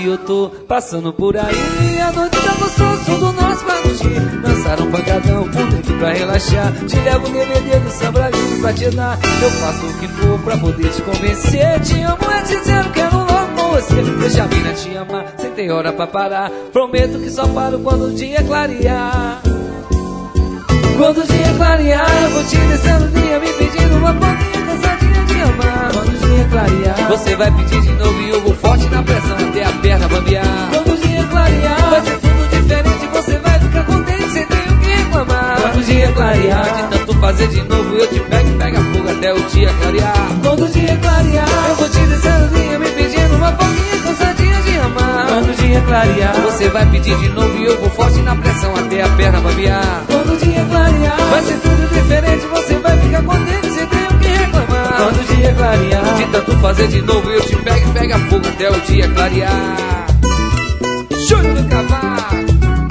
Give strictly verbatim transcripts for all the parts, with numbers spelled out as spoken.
que eu tô passando por aí. A noite tá gostoso do nosso pra curtir. Dançar um pancadão, um drink pra relaxar. Te levo o D V D do samba livre pra te dar. Eu faço o que for pra poder te convencer. Te amo, é sincero, quero logo com você. Deixa a mina te amar, sem ter hora pra parar. Prometo que só paro quando o dia clarear. Quando o dia clarear, eu vou te descendo o dia, me pedindo uma pouquinha cansadinha de amar. Quando o dia clarear, você vai pedir de novo e eu vou forte na pressão até a perna bambear. Quando o dia clarear, vai ser tudo diferente, você vai ficar contente sem ter o que reclamar. Quando o dia clarear, de tanto fazer de novo, eu te pego e pega fogo até o dia clarear. Quando o dia clarear, eu vou te descendo o dia, me pedindo uma pouquinha cansadinha de amar. Quando o dia clarear, você vai pedir de novo e eu vou forte na pressão até a perna bambear. Quando o dia clarear, vai ser tudo diferente, você vai ficar contente sem ter o que reclamar. Quando o dia clarear, de tanto fazer de novo, eu te pego e pega fogo até o dia clarear. Júnior do Cavalo.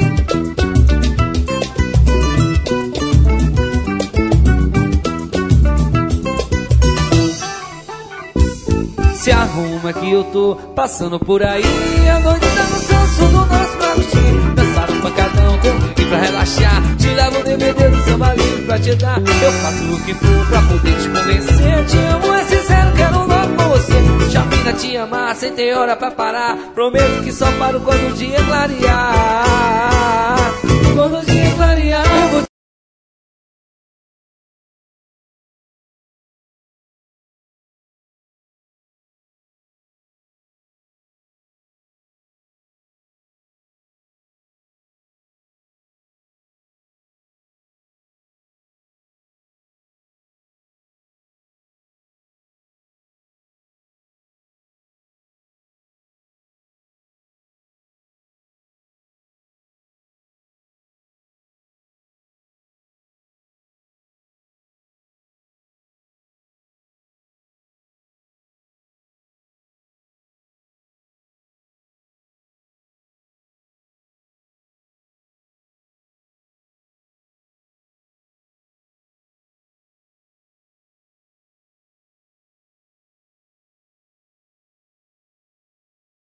Se arruma que eu tô passando por aí. A noite tá no senso do nosso pra curtir. Dançar um pancadão com e pra relaxar. Te levo o D V D do samba livre pra te dar. Eu faço o que for pra poder te convencer. Te amo, é sincero, quero logo com você. Já mina te amar, sem ter hora pra parar. Prometo que só paro quando o dia clarear.